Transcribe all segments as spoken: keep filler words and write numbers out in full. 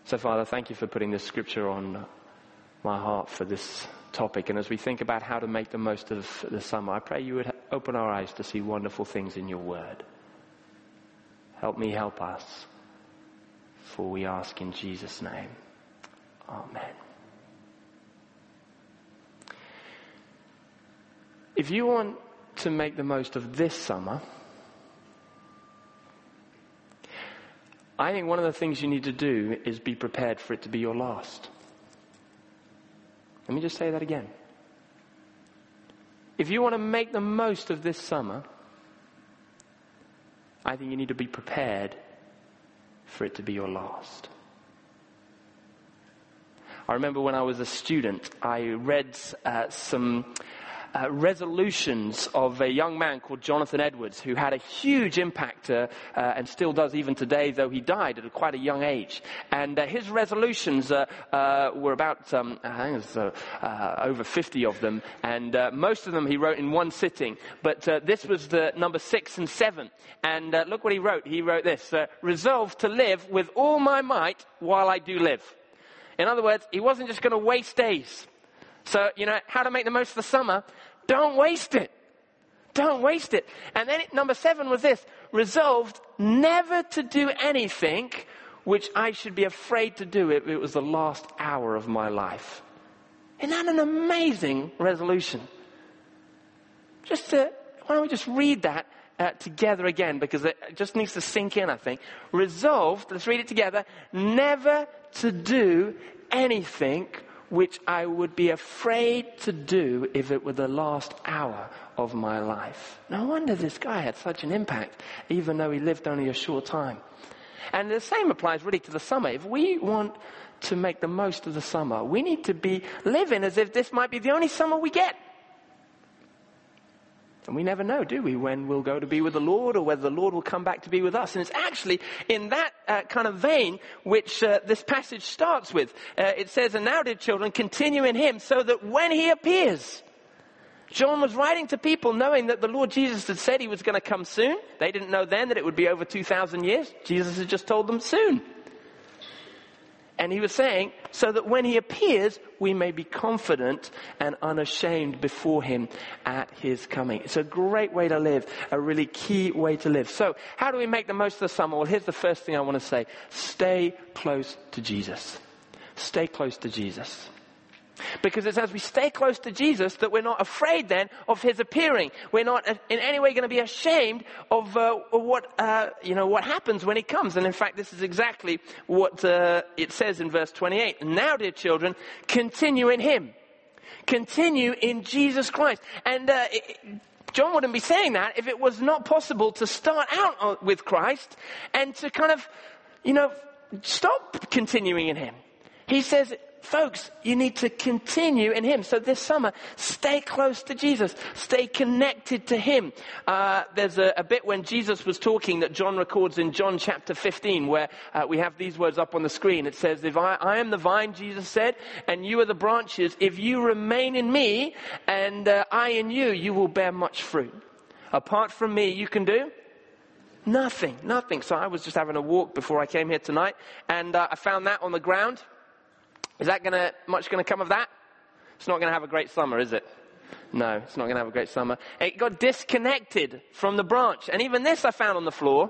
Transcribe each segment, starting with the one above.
So, Father, thank you for putting this scripture on my heart for this topic. And as we think about how to make the most of the summer, I pray you would open our eyes to see wonderful things in your word. Help me, help us. For we ask in Jesus' name. Amen. If you want to make the most of this summer, I think one of the things you need to do is be prepared for it to be your last. Let me just say that again. If you want to make the most of this summer, I think you need to be prepared for it to be your last. I remember when I was a student, I read uh, some Uh, resolutions of a young man called Jonathan Edwards, who had a huge impact uh, uh, and still does even today, though he died at a, quite a young age. And uh, his resolutions uh, uh, were about, um, I think it was uh, uh, over fifty of them, and uh, most of them he wrote in one sitting. But uh, this was the number six and seven. And uh, look what he wrote. He wrote this, uh, resolve to live with all my might while I do live. In other words, he wasn't just going to waste days. So, you know, how to make the most of the summer. Don't waste it. Don't waste it. And then it, number seven was this. Resolved never to do anything which I should be afraid to do if it was the last hour of my life. Isn't that an amazing resolution? Just to, why don't we just read that uh, together again, because it just needs to sink in, I think. Resolved, let's read it together, never to do anything which I would be afraid to do if it were the last hour of my life. No wonder this guy had such an impact, even though he lived only a short time. And the same applies really to the summer. If we want to make the most of the summer, we need to be living as if this might be the only summer we get. And we never know, do we, when we'll go to be with the Lord or whether the Lord will come back to be with us. And it's actually in that uh, kind of vein which uh, this passage starts with. Uh, it says, and now, dear children, continue in him so that when he appears. John was writing to people knowing that the Lord Jesus had said he was going to come soon. They didn't know then that it would be over two thousand years. Jesus had just told them soon. And he was saying, so that when he appears, we may be confident and unashamed before him at his coming. It's a great way to live, a really key way to live. So, how do we make the most of the summer? Well, here's the first thing I want to say. Stay close to Jesus. Stay close to Jesus. Because it's as we stay close to Jesus that we're not afraid then of his appearing. We're not in any way going to be ashamed of, uh, of what, uh, you know, what happens when he comes. And in fact, this is exactly what uh, it says in verse twenty-eight. Now, dear children, continue in him. Continue in Jesus Christ. And uh, it, John wouldn't be saying that if it was not possible to start out with Christ and to kind of, you know, stop continuing in him. He says, folks, you need to continue in him. So this summer, stay close to Jesus. Stay connected to him. Uh, there's a, a bit when Jesus was talking that John records in John chapter fifteen, where uh, we have these words up on the screen. It says, if I, I am the vine, Jesus said, and you are the branches, if you remain in me and uh, I in you, you will bear much fruit. Apart from me, you can do nothing, nothing. So I was just having a walk before I came here tonight, and uh, I found that on the ground. Is that gonna much going to come of that? It's not going to have a great summer, is it? No, it's not going to have a great summer. It got disconnected from the branch. And even this I found on the floor.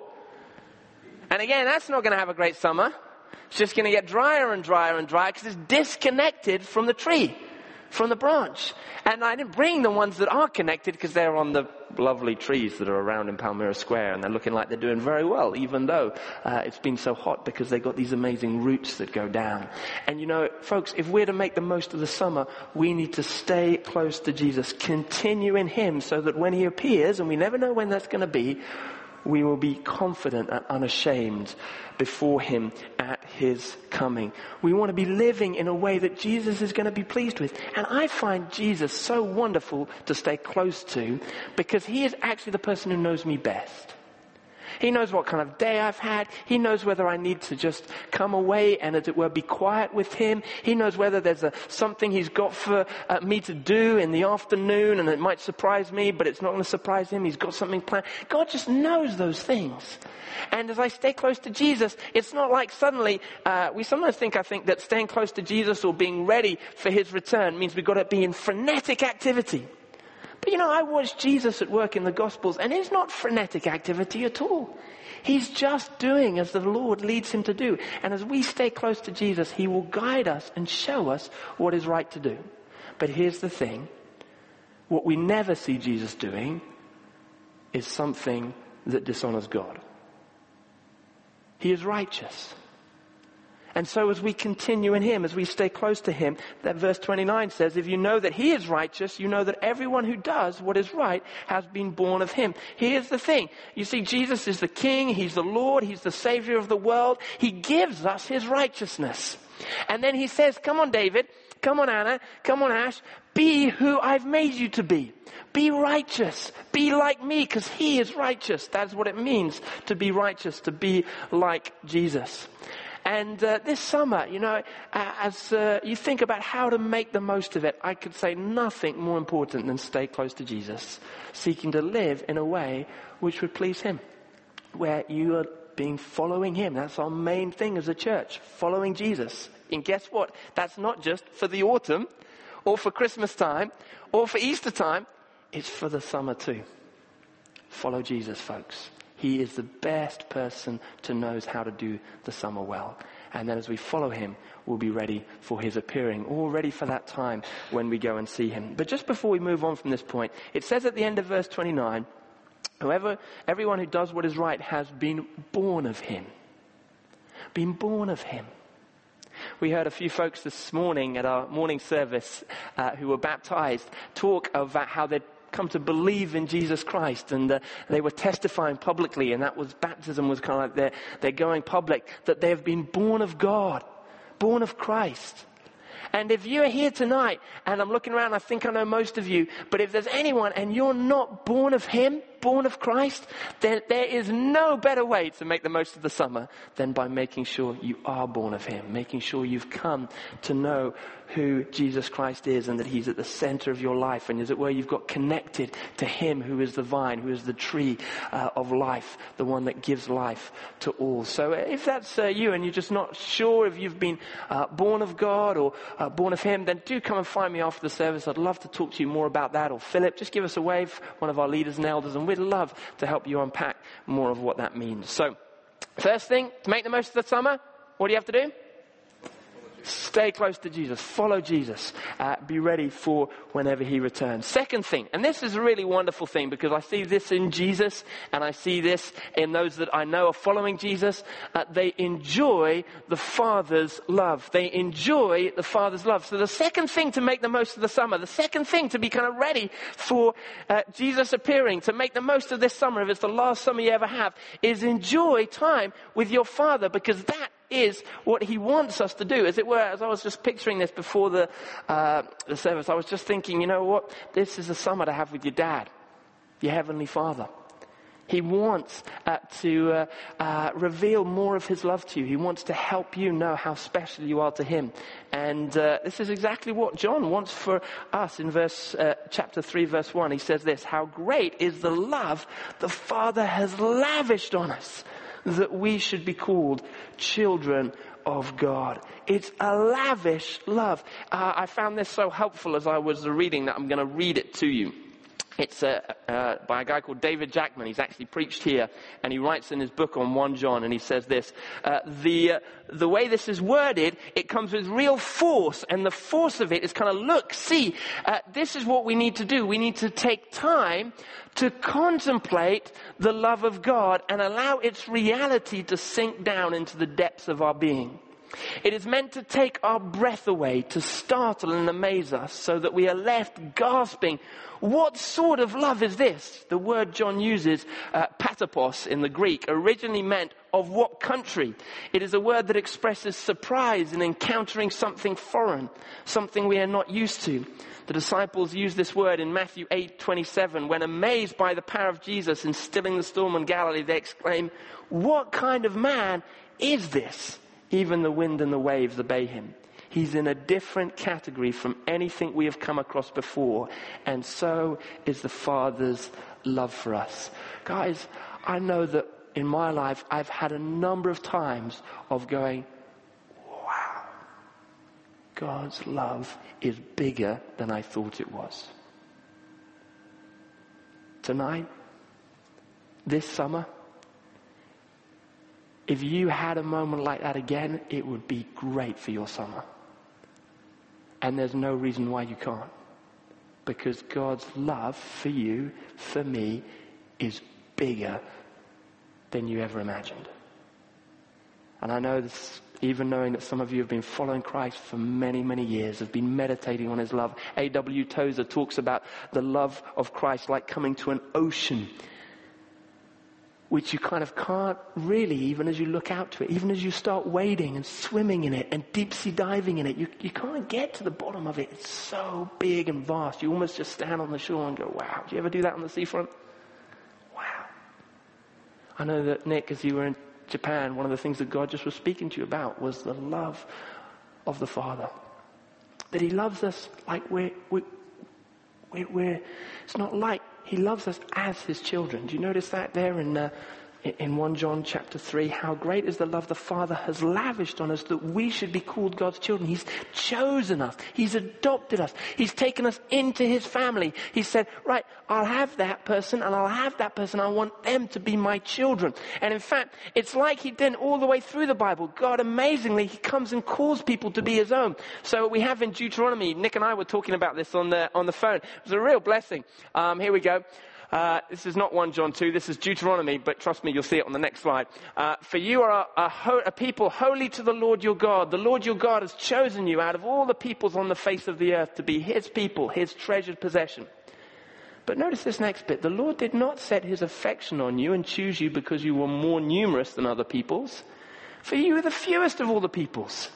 And again, that's not going to have a great summer. It's just going to get drier and drier and drier because it's disconnected from the tree, from the branch. And I didn't bring the ones that are connected because they're on the lovely trees that are around in Palmyra Square, and they're looking like they're doing very well, even though uh, it's been so hot, because they've got these amazing roots that go down. And you know, folks, if we're to make the most of the summer, we need to stay close to Jesus, continue in him, so that when he appears, and we never know when that's going to be, we will be confident and unashamed before him at his coming. We want to be living in a way that Jesus is going to be pleased with. And I find Jesus so wonderful to stay close to, because he is actually the person who knows me best. He knows what kind of day I've had. He knows whether I need to just come away and, as it were, be quiet with him. He knows whether there's a, something he's got for uh, me to do in the afternoon, and it might surprise me, but it's not going to surprise him. He's got something planned. God just knows those things. And as I stay close to Jesus, it's not like suddenly, uh, we sometimes think, I think, that staying close to Jesus or being ready for his return means we've got to be in frenetic activity. But you know, I watch Jesus at work in the Gospels, and it's not frenetic activity at all. He's just doing as the Lord leads him to do. And as we stay close to Jesus, he will guide us and show us what is right to do. But here's the thing. What we never see Jesus doing is something that dishonors God. He is righteous. And so as we continue in him, as we stay close to him, that verse twenty-nine says, if you know that he is righteous, you know that everyone who does what is right has been born of him. Here's the thing. You see, Jesus is the King. He's the Lord. He's the Savior of the world. He gives us his righteousness. And then he says, come on, David. Come on, Anna. Come on, Ash. Be who I've made you to be. Be righteous. Be like me, because he is righteous. That's what it means to be righteous, to be like Jesus. And uh, this summer, you know, uh, as uh, you think about how to make the most of it, I could say nothing more important than stay close to Jesus, seeking to live in a way which would please him, where you are being following him. That's our main thing as a church, following Jesus. And guess what? That's not just for the autumn or for Christmas time or for Easter time. It's for the summer too. Follow Jesus, folks. He is the best person to knows how to do the summer well. And then as we follow him, we'll be ready for his appearing, all ready for that time when we go and see him. But just before we move on from this point, it says at the end of verse twenty-nine, whoever, everyone who does what is right has been born of him. Been born of him. We heard a few folks this morning at our morning service uh, who were baptized talk about how they'd come to believe in Jesus Christ, and uh, they were testifying publicly, and that was baptism was kind of like they're, they're going public, that they have been born of God, born of Christ. And if you're here tonight, and I'm looking around, I think I know most of you, but if there's anyone and you're not born of him, born of Christ, then there is no better way to make the most of the summer than by making sure you are born of him, making sure you've come to know who Jesus Christ is and that he's at the center of your life, and as it were, you've got connected to him who is the vine, who is the tree uh, of life, the one that gives life to all. So if that's uh, you and you're just not sure if you've been uh, born of God or uh, born of him, then do come and find me after the service. I'd love to talk to you more about that. Or Philip, just give us a wave, one of our leaders and elders, and we'd love to help you unpack more of what that means. So first thing, to make the most of the summer, what do you have to do? Stay close to Jesus. Follow Jesus. Uh, be ready for whenever he returns. Second thing, and this is a really wonderful thing because I see this in Jesus and I see this in those that I know are following Jesus. Uh, they enjoy the Father's love. They enjoy the Father's love. So the second thing to make the most of the summer, the second thing to be kind of ready for uh, Jesus appearing, to make the most of this summer, if it's the last summer you ever have, is enjoy time with your Father, because that is what he wants us to do. As it were, as I was just picturing this before the, uh, the service, I was just thinking, you know what? This is a summer to have with your dad, your Heavenly Father. He wants uh, to uh, uh, reveal more of his love to you. He wants to help you know how special you are to him. And uh, this is exactly what John wants for us in verse uh, chapter three, verse one. He says this, how great is the love the Father has lavished on us, that we should be called children of God. It's a lavish love. Uh, I found this so helpful as I was reading that I'm going to read it to you. It's uh, uh, by a guy called David Jackman. He's actually preached here, and he writes in his book on First John, and he says this, uh, the uh, the way this is worded, it comes with real force, and the force of it is kind of, look, see, uh, this is what we need to do. We need to take time to contemplate the love of God and allow its reality to sink down into the depths of our being. It is meant to take our breath away, to startle and amaze us, so that we are left gasping, what sort of love is this? The word John uses, uh, patapos in the Greek, originally meant of what country? It is a word that expresses surprise in encountering something foreign, something we are not used to. The disciples use this word in Matthew eight twenty-seven. When amazed by the power of Jesus in stilling the storm in Galilee, they exclaim, what kind of man is this? Even the wind and the waves obey him. He's in a different category from anything we have come across before. And so is the Father's love for us. Guys, I know that in my life, I've had a number of times of going, wow, God's love is bigger than I thought it was. Tonight, this summer, if you had a moment like that again, it would be great for your summer. And there's no reason why you can't. Because God's love for you, for me, is bigger than you ever imagined. And I know this, even knowing that some of you have been following Christ for many, many years, have been meditating on his love. A W Tozer talks about the love of Christ like coming to an ocean, which you kind of can't really, even as you look out to it, even as you start wading and swimming in it and deep sea diving in it, you, you can't get to the bottom of it. It's so big and vast. You almost just stand on the shore and go, wow. Do you ever do that on the seafront? Wow. I know that, Nick, as you were in Japan, one of the things that God just was speaking to you about was the love of the Father. That he loves us like we're, we're, we're, we're it's not like, he loves us as his children. Do you notice that there in uh, in First John chapter three? How great is the love the Father has lavished on us that we should be called God's children. He's chosen us. He's adopted us. He's taken us into his family. He said, right, I'll have that person and I'll have that person. I want them to be my children. And in fact, it's like he did all the way through the Bible. God, amazingly, he comes and calls people to be his own. So we have in Deuteronomy, Nick and I were talking about this on the on the phone. It was a real blessing. Um, here we go. Uh, this is not First John two, this is Deuteronomy, but trust me, you'll see it on the next slide. Uh, for you are a, a, ho- a people holy to the Lord your God. The Lord your God has chosen you out of all the peoples on the face of the earth to be his people, his treasured possession. But notice this next bit. The Lord did not set his affection on you and choose you because you were more numerous than other peoples. For you were the fewest of all the peoples.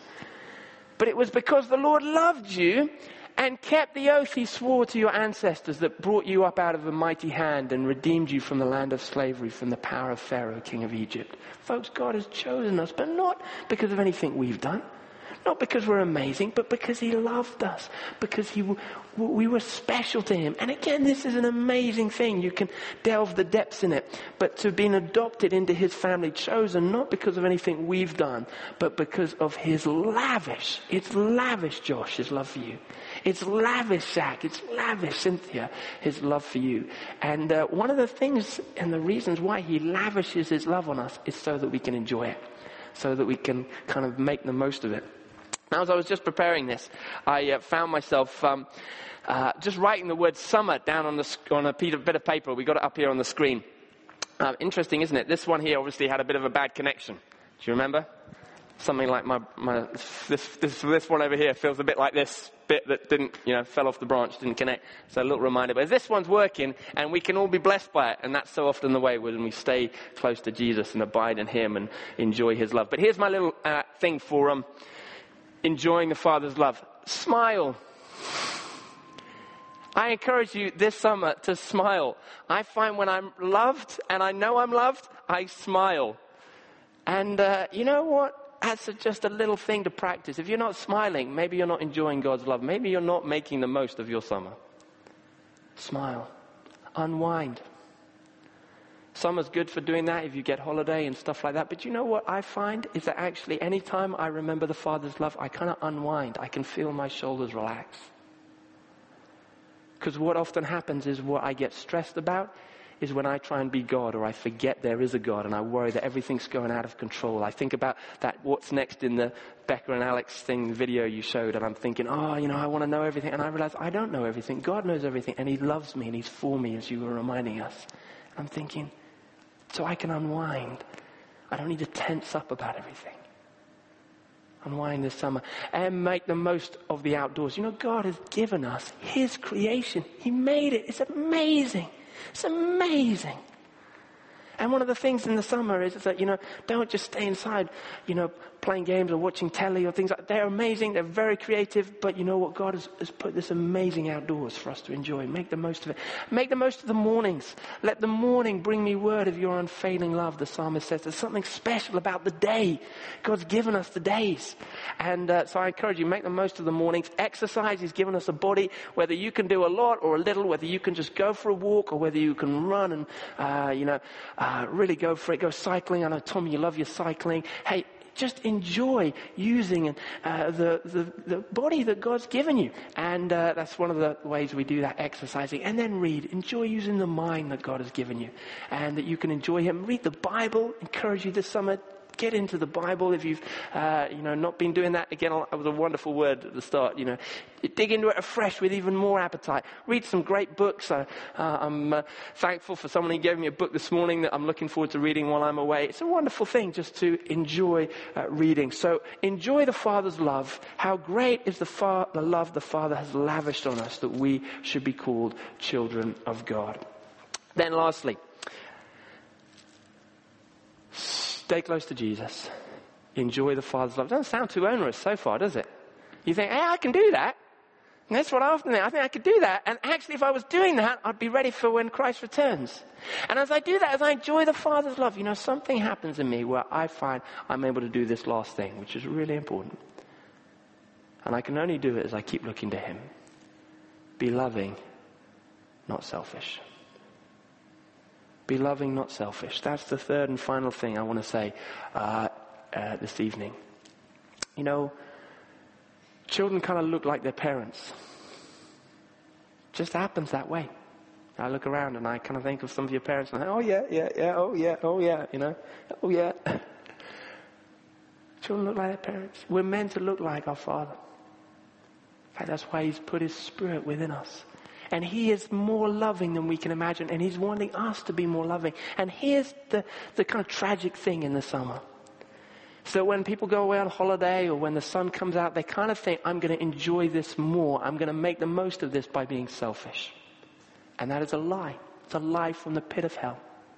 But it was because the Lord loved you and kept the oath he swore to your ancestors that brought you up out of a mighty hand and redeemed you from the land of slavery, from the power of Pharaoh, king of Egypt. Folks, God has chosen us, but not because of anything we've done. Not because we're amazing, but because he loved us. Because he, we were special to him. And again, this is an amazing thing. You can delve the depths in it. But to have been adopted into his family, chosen not because of anything we've done, but because of his lavish, it's lavish, Josh, his love for you. It's lavish, Zach. It's lavish, Cynthia, his love for you. And uh, one of the things and the reasons why he lavishes his love on us is so that we can enjoy it. So that we can kind of make the most of it. Now, as I was just preparing this, I uh, found myself um, uh, just writing the word summer down on, the, on a bit of paper. We got it up here on the screen. Uh, interesting, isn't it? This one here obviously had a bit of a bad connection. Do you remember? Something like my, my this, this this one over here feels a bit like this bit that didn't, you know, fell off the branch, didn't connect. So a little reminder. But this one's working, and we can all be blessed by it. And that's so often the way when we stay close to Jesus and abide in him and enjoy his love. But here's my little uh, thing for um, enjoying the Father's love. Smile. I encourage you this summer to smile. I find when I'm loved, and I know I'm loved, I smile. And uh, you know what? That's just a little thing to practice. If you're not smiling, maybe you're not enjoying God's love. Maybe you're not making the most of your summer. Smile. Unwind. Summer's good for doing that if you get holiday and stuff like that. But you know what I find is that actually anytime I remember the Father's love, I kind of unwind. I can feel my shoulders relax. Because what often happens is what I get stressed about is when I try and be God, or I forget there is a God, and I worry that everything's going out of control. I think about that what's next in the Becca and Alex thing video you showed, and I'm thinking, oh, you know, I want to know everything. And I realize I don't know everything. God knows everything, and he loves me, and he's for me, as you were reminding us. I'm thinking, so I can unwind. I don't need to tense up about everything. Unwind this summer and make the most of the outdoors. You know, God has given us his creation. He made it. It's amazing. It's amazing. And one of the things in the summer is that, you know, don't just stay inside, you know, playing games or watching telly or things like that. They're amazing. They're very creative. But you know what? God has, has put this amazing outdoors for us to enjoy. Make the most of it. Make the most of the mornings. Let the morning bring me word of your unfailing love, the psalmist says. There's something special about the day. God's given us the days. And uh, so I encourage you, make the most of the mornings. Exercise. He's given us a body. Whether you can do a lot or a little, whether you can just go for a walk or whether you can run and, uh, you know, uh, really go for it. Go cycling. I know, Tom, you love your cycling. Hey, just enjoy using uh, the, the the body that God's given you. And uh, that's one of the ways we do that, exercising. And then read. Enjoy using the mind that God has given you. And that you can enjoy him. Read the Bible. Encourage you this summer. Get into the Bible if you've, uh, you know, not been doing that. Again, it was a wonderful word at the start, you know. Dig into it afresh with even more appetite. Read some great books. Uh, uh, I'm uh, thankful for someone who gave me a book this morning that I'm looking forward to reading while I'm away. It's a wonderful thing just to enjoy uh, reading. So enjoy the Father's love. How great is the, far, the love the Father has lavished on us that we should be called children of God. Then lastly, stay close to Jesus. Enjoy the Father's love. Doesn't sound too onerous so far, does it? You think, hey, I can do that. And that's what I often think. I think I could do that. And actually, if I was doing that, I'd be ready for when Christ returns. And as I do that, as I enjoy the Father's love, you know, something happens in me where I find I'm able to do this last thing, which is really important. And I can only do it as I keep looking to him. Be loving, not selfish. Be loving, not selfish. That's the third and final thing I want to say uh, uh, this evening. You know, children kind of look like their parents. Just happens that way. I look around and I kind of think of some of your parents and I think, oh yeah, yeah, yeah, oh yeah, oh yeah, you know, oh yeah. Children look like their parents. We're meant to look like our Father. In fact, that's why he's put his Spirit within us. And he is more loving than we can imagine. And he's wanting us to be more loving. And here's the, the kind of tragic thing in the summer. So when people go away on holiday or when the sun comes out, they kind of think, I'm going to enjoy this more. I'm going to make the most of this by being selfish. And that is a lie. It's a lie from the pit of hell.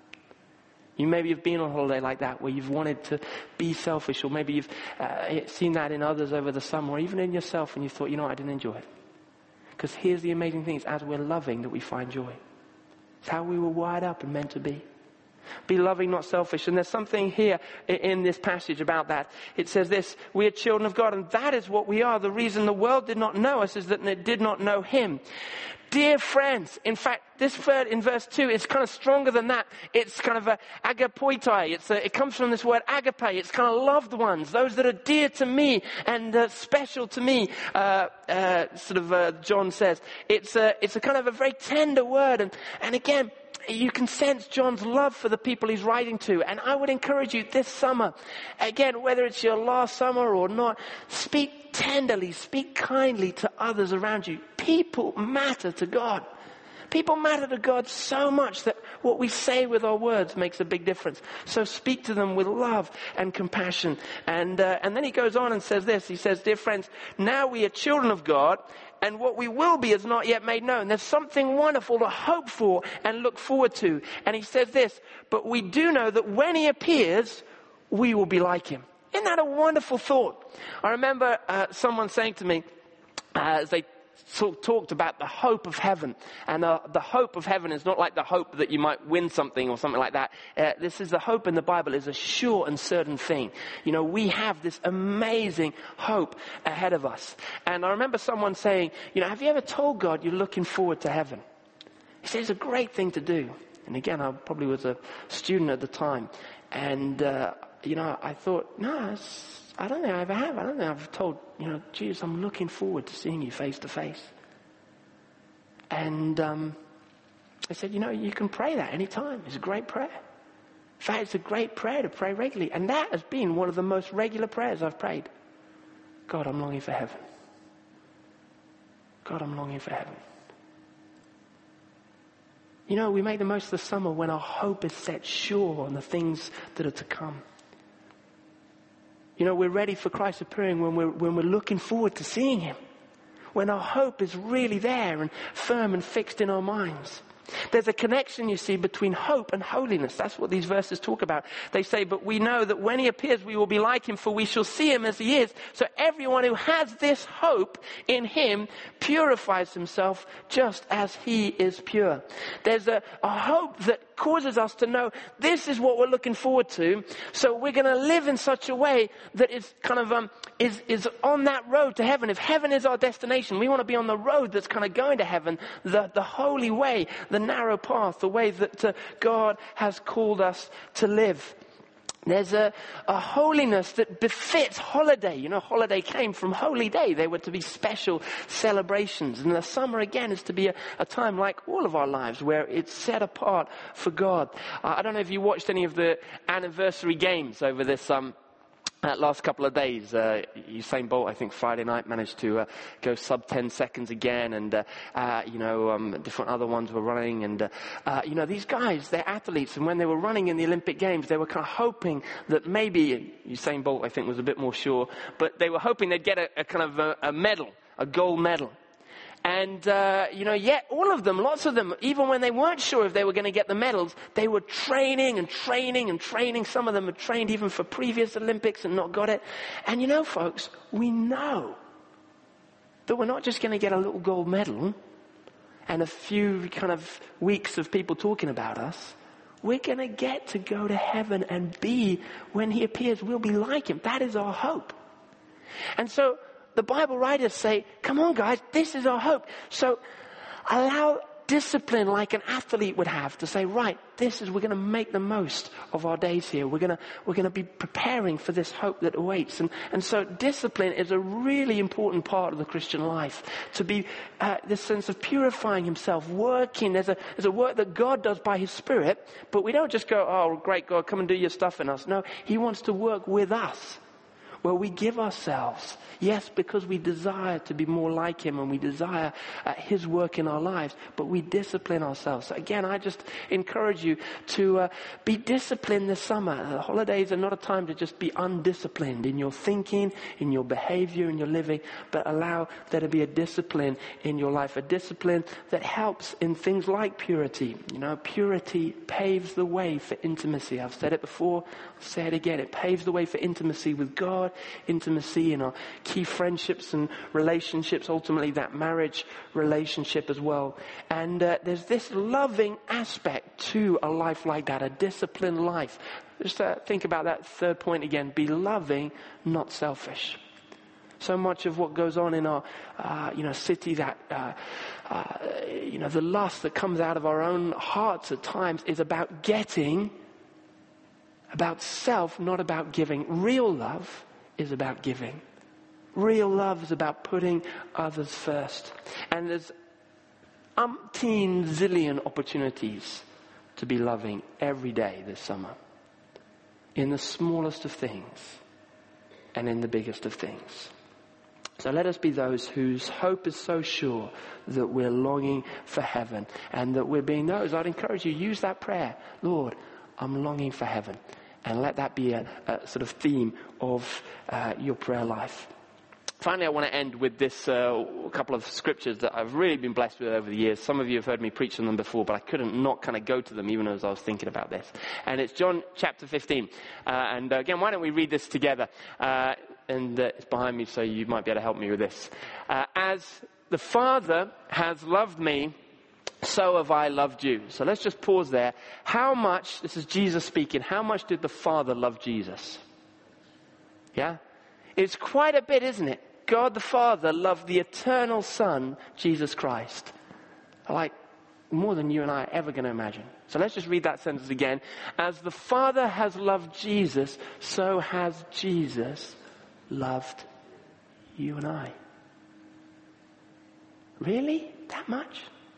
You maybe have been on holiday like that where you've wanted to be selfish, or maybe you've uh, seen that in others over the summer or even in yourself and you thought, you know, I didn't enjoy it. Because here's the amazing thing, it's as we're loving that we find joy. It's how we were wired up and meant to be. Be loving, not selfish. And there's something here in this passage about that. It says this, we are children of God, and that is what we are. The reason the world did not know us is that it did not know him. Dear friends, in fact, this third in verse two is kind of stronger than that. It's kind of a agapoitai. It's a, it comes from this word agape. It's kind of loved ones, those that are dear to me and uh, special to me. Uh, uh, sort of uh, John says it's a it's a kind of a very tender word, and and again, you can sense John's love for the people he's writing to. And I would encourage you this summer, again, whether it's your last summer or not, speak tenderly, speak kindly to others around you. People matter to God. People matter to God so much that what we say with our words makes a big difference. So speak to them with love and compassion. And uh, and then he goes on and says this. He says, dear friends, now we are children of God, and what we will be is not yet made known. There's something wonderful to hope for and look forward to. And he says this, but we do know that when he appears, we will be like him. Isn't that a wonderful thought? I remember uh, someone saying to me, uh, as they So talked about the hope of heaven. And uh, the hope of heaven is not like the hope that you might win something or something like that. Uh, this is the hope in the Bible is a sure and certain thing. You know, we have this amazing hope ahead of us. And I remember someone saying, you know, have you ever told God you're looking forward to heaven? He said, it's a great thing to do. And again, I probably was a student at the time. And, uh, you know, I thought, no, it's, I don't think I ever have. I don't think I've told, you know, Jesus, I'm looking forward to seeing you face to face. And um, I said, you know, you can pray that anytime. It's a great prayer. In fact, it's a great prayer to pray regularly. And that has been one of the most regular prayers I've prayed. God, I'm longing for heaven. God, I'm longing for heaven. You know, we make the most of the summer when our hope is set sure on the things that are to come. You know, we're ready for Christ appearing when we're, when we're looking forward to seeing him. When our hope is really there and firm and fixed in our minds. There's a connection, you see, between hope and holiness. That's what these verses talk about. They say, but we know that when he appears, we will be like him, for we shall see him as he is. So everyone who has this hope in him purifies himself just as he is pure. There's a, a hope that causes us to know this is what we're looking forward to. So we're going to live in such a way that is kind of, um, is, is on that road to heaven. If heaven is our destination, we want to be on the road that's kind of going to heaven, the, the holy way, the narrow path, the way that uh, God has called us to live. There's a, a holiness that befits holiday. You know, holiday came from holy day. They were to be special celebrations. And the summer, again, is to be a, a time like all of our lives where it's set apart for God. Uh, I don't know if you watched any of the anniversary games over this um Uh, last couple of days. uh, Usain Bolt, I think Friday night, managed to uh, go sub ten seconds again, and uh, uh, you know, um, different other ones were running, and uh, uh, you know, these guys, they're athletes, and when they were running in the Olympic Games, they were kind of hoping that maybe, Usain Bolt, I think, was a bit more sure, but they were hoping they'd get a, a kind of a, a medal, a gold medal. And, uh, you know, yet all of them, lots of them, even when they weren't sure if they were going to get the medals, they were training and training and training. Some of them had trained even for previous Olympics and not got it. And, you know, folks, we know that we're not just going to get a little gold medal and a few kind of weeks of people talking about us. We're going to get to go to heaven and be, when he appears, we'll be like him. That is our hope. And so the Bible writers say, come on guys, this is our hope. So allow discipline like an athlete would have to say, right, this is, we're going to make the most of our days here. We're going to, we're going to be preparing for this hope that awaits. And, and so discipline is a really important part of the Christian life. To be, uh, this sense of purifying himself, working. There's a, there's a work that God does by his Spirit, but we don't just go, oh, great God, come and do your stuff in us. No, he wants to work with us. Where we give ourselves, yes, because we desire to be more like him and we desire uh, his work in our lives, but we discipline ourselves. So again, I just encourage you to uh, be disciplined this summer. The holidays are not a time to just be undisciplined in your thinking, in your behavior, in your living, but allow there to be a discipline in your life, a discipline that helps in things like purity. You know, purity paves the way for intimacy. I've said it before, I'll say it again. It paves the way for intimacy with God, intimacy in our key friendships and relationships, ultimately that marriage relationship as well. And uh, there's this loving aspect to a life like that, a disciplined life. Just uh, think about that third point again. Be loving, not selfish. So much of what goes on in our, uh, you know, city, that, uh, uh, you know, the lust that comes out of our own hearts at times is about getting, about self, not about giving. Real love is about giving. Real love is about putting others first. And there's umpteen zillion opportunities to be loving every day this summer. In the smallest of things and in the biggest of things. So let us be those whose hope is so sure that we're longing for heaven, and that we're being those. I'd encourage you, use that prayer. Lord, I'm longing for heaven. And let that be a, a sort of theme of uh, your prayer life. Finally, I want to end with this uh, couple of scriptures that I've really been blessed with over the years. Some of you have heard me preach on them before, but I couldn't not kind of go to them even as I was thinking about this. And it's John chapter fifteen. Uh, and uh, again, why don't we read this together? Uh, and uh, it's behind me, so you might be able to help me with this. Uh, As the Father has loved me, so have I loved you. So let's just pause there. How much, this is Jesus speaking, how much did the Father love Jesus? Yeah? It's quite a bit, isn't it? God the Father loved the eternal Son, Jesus Christ. Like, more than you and I are ever going to imagine. So let's just read that sentence again. As the Father has loved Jesus, so has Jesus loved you and I. Really? That much?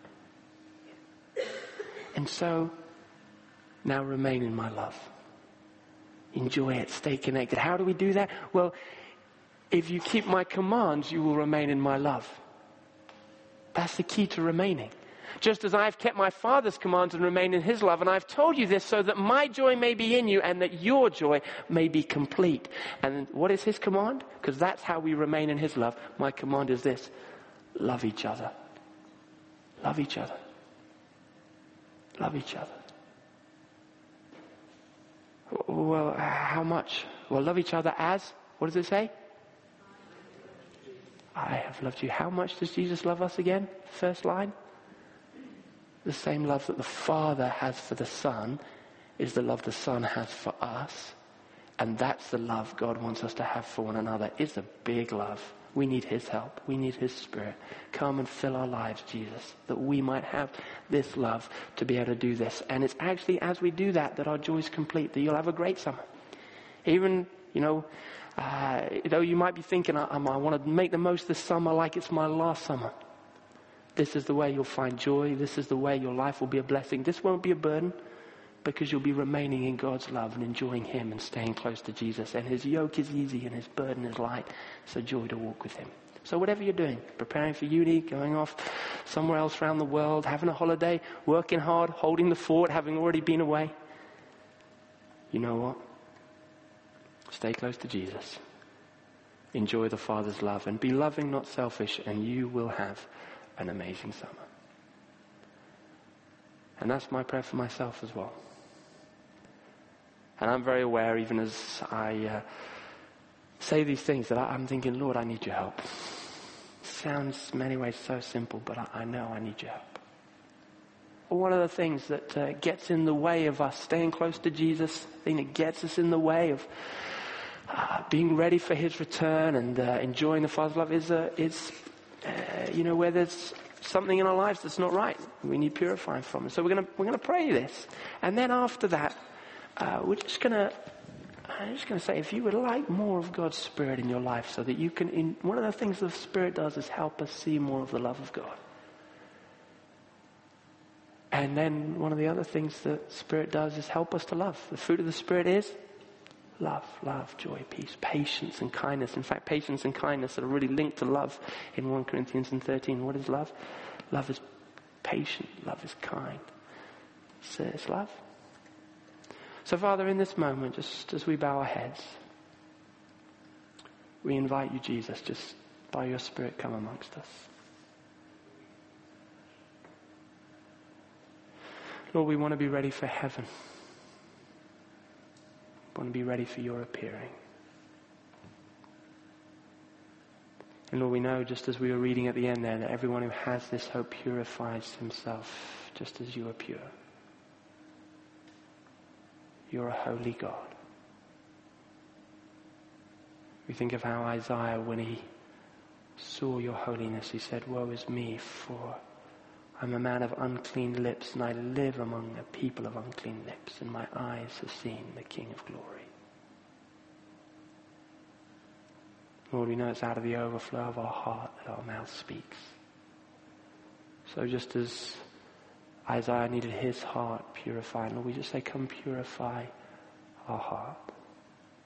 And so, now remain in my love. Enjoy it. Stay connected. How do we do that? Well, if you keep my commands, you will remain in my love. That's the key to remaining. Just as I have kept my Father's commands and remain in his love, and I have told you this so that my joy may be in you and that your joy may be complete. And what is his command? Because that's how we remain in his love. My command is this: love each other. Love each other. Love each other. Well, how much? Well, love each other as, what does it say? I have loved you. How much does Jesus love us again? First line. The same love that the Father has for the Son is the love the Son has for us. And that's the love God wants us to have for one another. It's a big love. We need his help. We need his Spirit. Come and fill our lives, Jesus, that we might have this love to be able to do this. And it's actually as we do that that our joy is complete, that you'll have a great summer. Even, you know, uh, though you might be thinking, I, I want to make the most of this summer like it's my last summer. This is the way you'll find joy. This is the way your life will be a blessing. This won't be a burden because you'll be remaining in God's love and enjoying him and staying close to Jesus. And his yoke is easy and his burden is light. It's a joy to walk with him. So whatever you're doing, preparing for uni, going off somewhere else around the world, having a holiday, working hard, holding the fort, having already been away, you know what? Stay close to Jesus. Enjoy the Father's love and be loving, not selfish, and you will have an amazing summer. And that's my prayer for myself as well. And I'm very aware, even as I uh, say these things, that I, I'm thinking, Lord, I need your help. Sounds in many ways so simple, but I, I know I need your help. One of the things that uh, gets in the way of us staying close to Jesus, the thing that gets us in the way of uh, being ready for his return and uh, enjoying the Father's love is, uh, is uh, you know, where there's something in our lives that's not right. We need purifying from it. So we're going to we're going to pray this, and then after that, uh, we're just going to. I'm just going to say, if you would like more of God's Spirit in your life, so that you can. In, one of the things the Spirit does is help us see more of the love of God. And then one of the other things the Spirit does is help us to love. The fruit of the Spirit is love, love, joy, peace, patience, and kindness. In fact, patience and kindness are really linked to love in First Corinthians thirteen. What is love? Love is patient. Love is kind. So it's love. So, Father, in this moment, just as we bow our heads, we invite you, Jesus, just by your Spirit, come amongst us. Lord, we want to be ready for heaven. We want to be ready for your appearing. And Lord, we know, just as we were reading at the end there, that everyone who has this hope purifies himself just as you are pure. You're a holy God. We think of how Isaiah, when he saw your holiness, he said, "Woe is me, for I'm a man of unclean lips, and I live among a people of unclean lips, and my eyes have seen the King of glory." Lord, we know it's out of the overflow of our heart that our mouth speaks. So just as Isaiah needed his heart purified, Lord, we just say, come purify our heart.